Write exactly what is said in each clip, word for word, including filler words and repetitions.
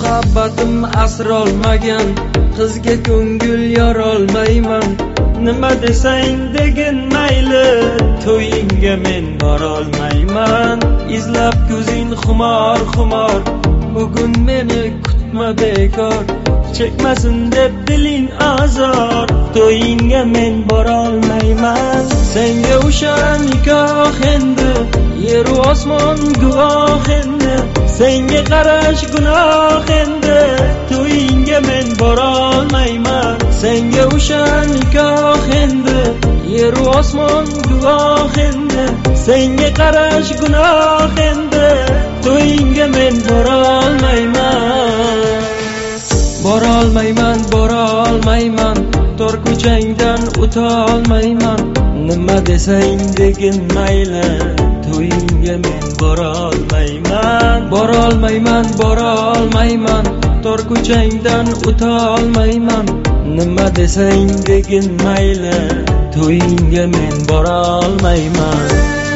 muhabbatim asrolmagan qizga ko'ngil yorolmayman. Nima desang degin mayli, to'yingga men borolmayman. Izlab ko'zing xumor xumor, bugun meni kutma bekor. Chekmasin deb diling azor, to'yingga men borolmayman. Senga o'sha nikoh endi, yer u osmon guvoh endi. Senga qarash gunoh endi, to'yingga men borolmayman. Senga o'sha nikoh endi, yer u osmon guvoh endi. Senga qarash gunoh endi, to'yingga men borolmayman. Borolmayman, borolmayman, tor ko'changdan o'tolmayman. Nima desang degin mayli, to'yingga men borolmayman. Borolmayman, borolmayman, tor ko'changdan o'tolmayman. Nima desang degin mayli, to'yingga men borolmayman.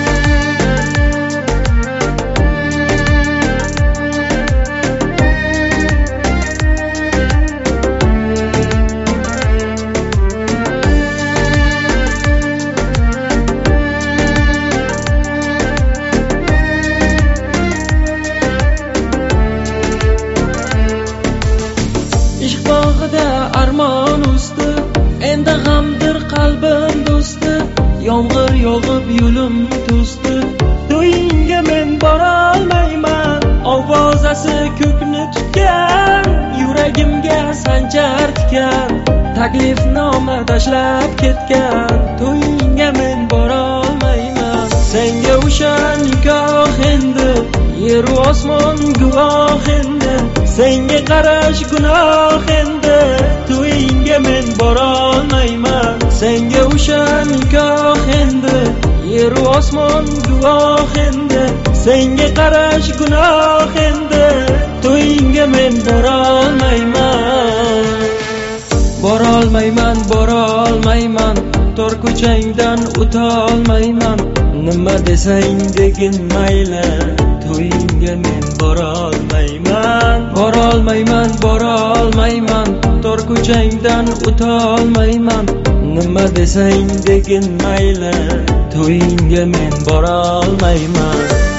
Armon usti, endi g'amdir qalbim do'sti. Yomg'ir yog'ib yo'lim to'sdi, to'yingga men borolmayman. Ovozasi ko'kni tutgan, yuragimga sanjar tikan. Taklifnoma tashlab ketgan, to'yingga men borolmayman. Senga o'sha nikoh endi, yer u osmon guvoh endi. Senga qarash gunoh endi, to'yingga men borolmayman. Senga o'sha nikoh endi, yer u osmon guvoh endi. Senga qarash gunoh endi, to'yingga men borolmayman. Borolmayman, borolmayman, tor ko'changdan o'tolmayman. Nima desang degin mayli, to'yingga men borolmayman. Borolmayman, borolmayman, tor ko'changdan o'tolmayman. Nima desang degin mayli, to'yingga men borolmayman.